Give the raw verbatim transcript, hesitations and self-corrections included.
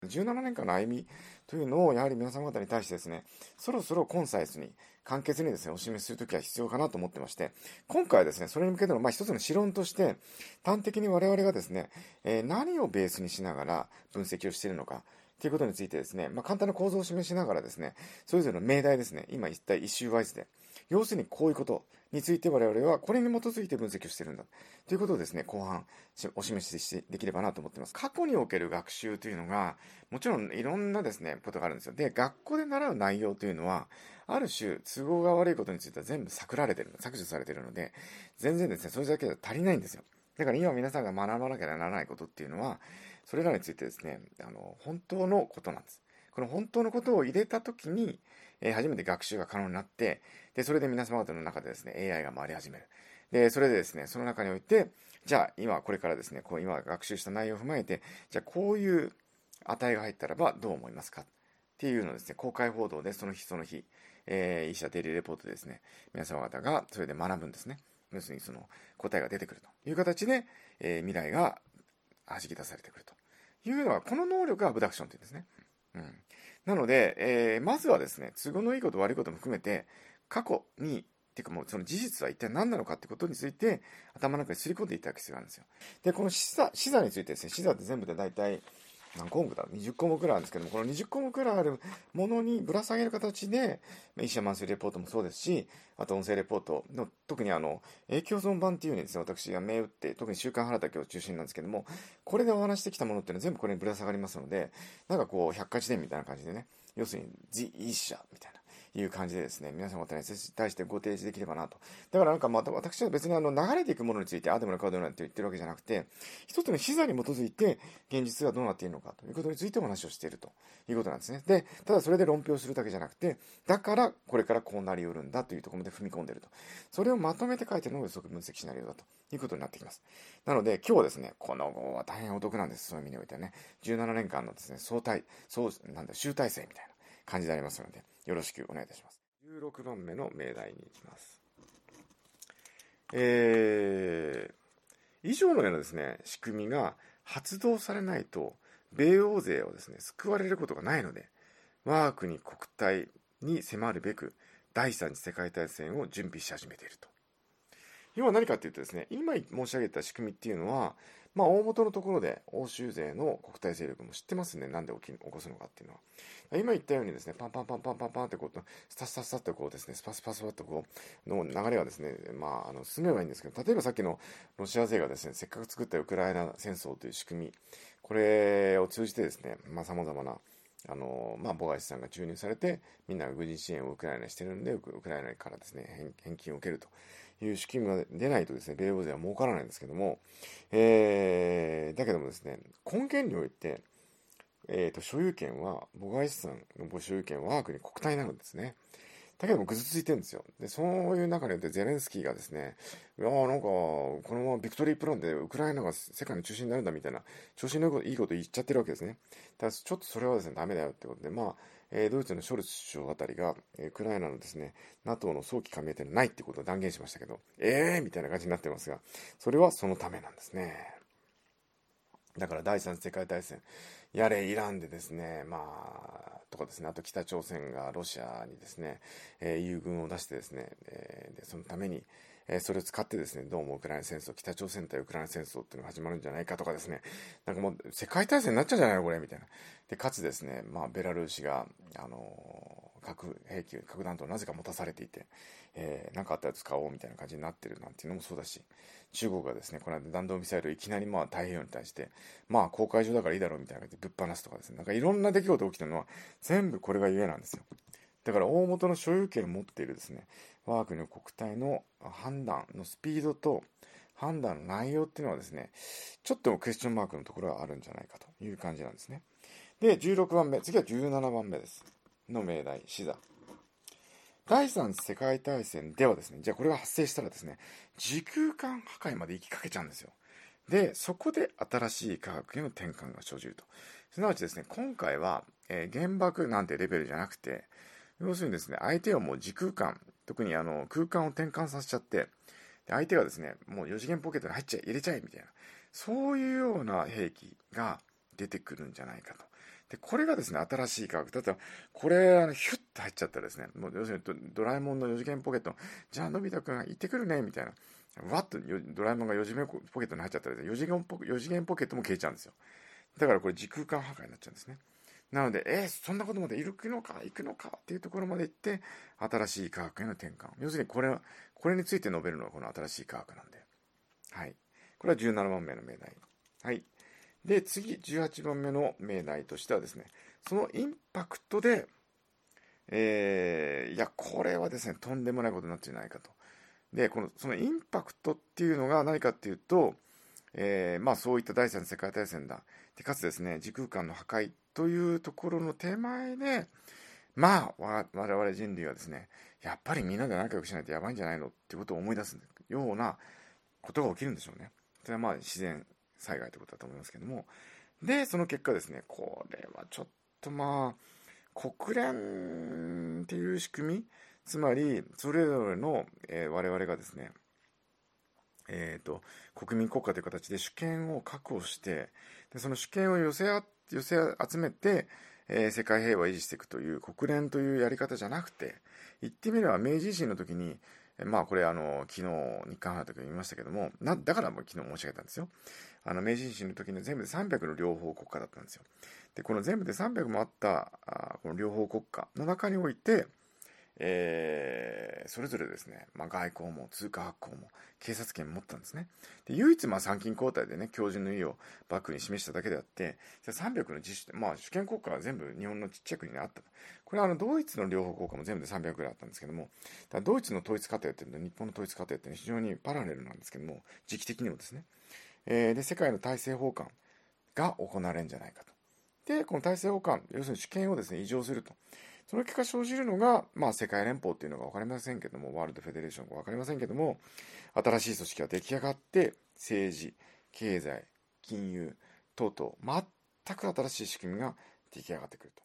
じゅうななねんかんの歩みというのを、やはり皆様方に対してですね、そろそろコンサイスに、簡潔にですね、お示しするときは必要かなと思ってまして、今回はですね、それに向けての、まあ、一つの指論として、端的に我々がですね、えー何をベースにしながら分析をしているのか、ということについてですね、まあ、簡単な構造を示しながらですね、それぞれの命題ですね、今一体一周ワイズで、要するにこういうことについて我々はこれに基づいて分析をしているんだということをですね、後半お示ししてできればなと思っています。過去における学習というのが、もちろんいろんなですね、ことがあるんですよ。で、学校で習う内容というのは、ある種、都合が悪いことについては全部削られている、削除されているので、全然ですね、それだけでは足りないんですよ。だから今皆さんが学ばなきゃならないことっていうのは、それらについてですね、あの、本当のことなんです。この本当のことを入れたときに、えー初めて学習が可能になって、で、それで皆様方の中でですね、エーアイ が回り始める。で、それでですね、その中において、じゃあ今これからですね、こう今学習した内容を踏まえて、じゃあこういう値が入ったらばどう思いますかっていうのをですね、公開報道でその日その日、えー、医者デイリーレポートでですね、皆様方がそれで学ぶんですね。要するにその答えが出てくるという形で、えー未来が弾き出されてくるというのは、この能力がアブダクションというんですね。うん。なので、えーまずはですね、都合のいいこと悪いことも含めて、過去に、っていうかもうその事実は一体何なのかってことについて、頭の中にすり込んでいただく必要があるんですよ。で、この視座、視座についてですね、視座って全部で大体、何項目だ ?にじゅっ 項目くらいあるんですけども、このにじゅっ項目くらいあるものにぶら下げる形で、医者マンスリーレポートもそうですし、あと音声レポートの、特にあの、影響存版っていうのにですね、私が銘打って、特に週刊原田教授中心なんですけども、これでお話してきたものっていうのは全部これにぶら下がりますので、なんかこう、百科事典みたいな感じでね、要するに、ジ・医者みたいな。いう感じでですね、皆様方に対してご提示できればなと。だからなんかまた私は別にあの流れていくものについて、ああでもなくああでもないって言ってるわけじゃなくて、一つの視座に基づいて現実がどうなっているのかということについてお話をしているということなんですね。で、ただそれで論評するだけじゃなくて、だからこれからこうなり得るんだというところまで踏み込んでいると。それをまとめて書いているのが予測分析シナリオだということになってきます。なので今日はですね、この号は大変お得なんです。そういう意味においてはね、じゅうななねんかんのですね、相対、そう、なんだ、集大成みたいな感じでありますので、よろしくお願いいたします。じゅうろくばんめの命題に行きます。えー、以上のようなですね、仕組みが発動されないと、米欧勢をですね、救われることがないので、我が国国体に迫るべく、第三次世界大戦を準備し始めていると。要は何かっていうとですね、今申し上げた仕組みっていうのは、まあ大元のところで欧州勢の国体勢力も知ってますね。なんで起き起こすのかっていうのは。今言ったようにですね、パンパンパンパンパンパンってこう、スタスタスタってこうですね、スパスパスパッとこう、の流れはですね、まあ、あの、進めばいいんですけど、例えばさっきのロシア勢がですね、せっかく作ったウクライナ戦争という仕組み、これを通じてですね、まあ様々な、あの、まあ、ボガイスさんが注入されて、みんなが軍事支援をウクライナにしてるんで、ウクライナからですね、返金を受けるという仕組みが出ないとですね、米欧勢は儲からないんですけども、えー、だけどもですね、根源において、えーと、所有権は、母外資産のご所有権は我が国国体なんですね。だけどもぐずついてるんですよ。で、そういう中でゼレンスキーがですね、いやーなんか、このままビクトリープランでウクライナが世界の中心になるんだみたいな、調子のいいこと言っちゃってるわけですね。ただちょっとそれはですね、ダメだよってことで、まあ、えードイツのショルツ首相あたりが、えーウクライナのですね、NATO の早期加盟というのはないってことを断言しましたけど、えーみたいな感じになってますが、それはそのためなんですね。だから第三次世界大戦、やれイランでですね、まあ、とかですね、あと北朝鮮がロシアにですね、えー、友軍を出してですね、えーでそのために、えーそれを使ってですね、どうもウクライナ戦争、北朝鮮対ウクライナ戦争っていうのが始まるんじゃないかとかですね、なんかもう世界大戦になっちゃうんじゃないのこれみたいな。で、かつですね、まあ、ベラルーシが、あのー核兵器、核弾頭をなぜか持たされていて、えー、なんかあったら使おうみたいな感じになってるなんていうのもそうだし、中国がですね、この間弾道ミサイルをいきなりまあ太平洋に対して、まあ公海上だからいいだろうみたいな感じでぶっ放すとかですね、なんかいろんな出来事が起きてるのは全部これがゆえなんですよ。だから大元の所有権を持っているですね、我が国の国体の判断のスピードと判断の内容っていうのはですね、ちょっとクエスチョンマークのところがあるんじゃないかという感じなんですね。で、じゅうろくばんめ、次はじゅうななばんめです。の命題、死座。第三次世界大戦ではですね、じゃあこれが発生したらですね、時空間破壊まで行きかけちゃうんですよ。で、そこで新しい科学への転換が生じると。すなわちですね、今回は、えー原爆なんてレベルじゃなくて、要するにですね、相手はもう時空間、特にあの空間を転換させちゃって、で相手がですね、もうよ次元ポケットに入っちゃい、入れちゃえみたいな、そういうような兵器が出てくるんじゃないかと。 でこれがですね、新しい科学。だってこれあのヒュッと入っちゃったらですね、もう要するに ド, ドラえもんのよ次元ポケット、じゃあのび太くん行ってくるねみたいな、わっとドラえもんがよ次元ポケットに入っちゃったらですね、よ次元ポよ次元ポケットも消えちゃうんですよ。だからこれ時空間破壊になっちゃうんですね。なので、えー、そんなことまで行くのか行くのかっていうところまで行って、新しい科学への転換。要するにこれこれについて述べるのはこの新しい科学なんで、はい、これはじゅうななばんめの命題。はい。で次じゅうはちばんめの命題としてはですね、そのインパクトで、えー、いやこれはですねとんでもないことになっていないかと。でこのそのインパクトっていうのが何かっていうと、えー、まあそういった第三次世界大戦だで、かつですね時空間の破壊というところの手前で、まあ我々人類はですね、やっぱりみんなで仲良くしないとやばいんじゃないのっていうことを思い出すようなことが起きるんでしょうね。それはまあ自然災害ということだと思いますけども、でその結果ですね、これはちょっとまあ国連っていう仕組み、つまりそれぞれの、えー、我々がですね、えーと、国民国家という形で主権を確保して、でその主権を寄せあ寄せ集めて、えー、世界平和を維持していくという国連というやり方じゃなくて、言ってみれば明治維新の時に、まあこれあの昨日日韓の時に言いましたけども、なだからも昨日申し上げたんですよ。あの明治維新の時に全部でさんびゃくの両方国家だったんですよ。でこの全部でさんびゃくもあったあこの両方国家の中において、えー、それぞれですね、まあ、外交も通貨発行も警察権も持ったんですね。で唯一まあ参勤交代でね強靭の意をバックに示しただけであって、さんびゃくの自主、まあ、主権国家は全部日本のちっちゃい国にあった。これはあのドイツの両方国家も全部でさんびゃくぐらいあったんですけども、だドイツの統一過程っていうのは日本の統一過程っていうのは非常にパラレルなんですけども、時期的にもですね、えー、で世界の体制崩壊が行われるんじゃないかと。でこの体制崩壊、要するに主権をですね移譲すると。その結果生じるのが、まあ、世界連邦っていうのが分かりませんけども、ワールドフェデレーションが分かりませんけども、新しい組織が出来上がって、政治、経済、金融等々、全く新しい仕組みが出来上がってくると。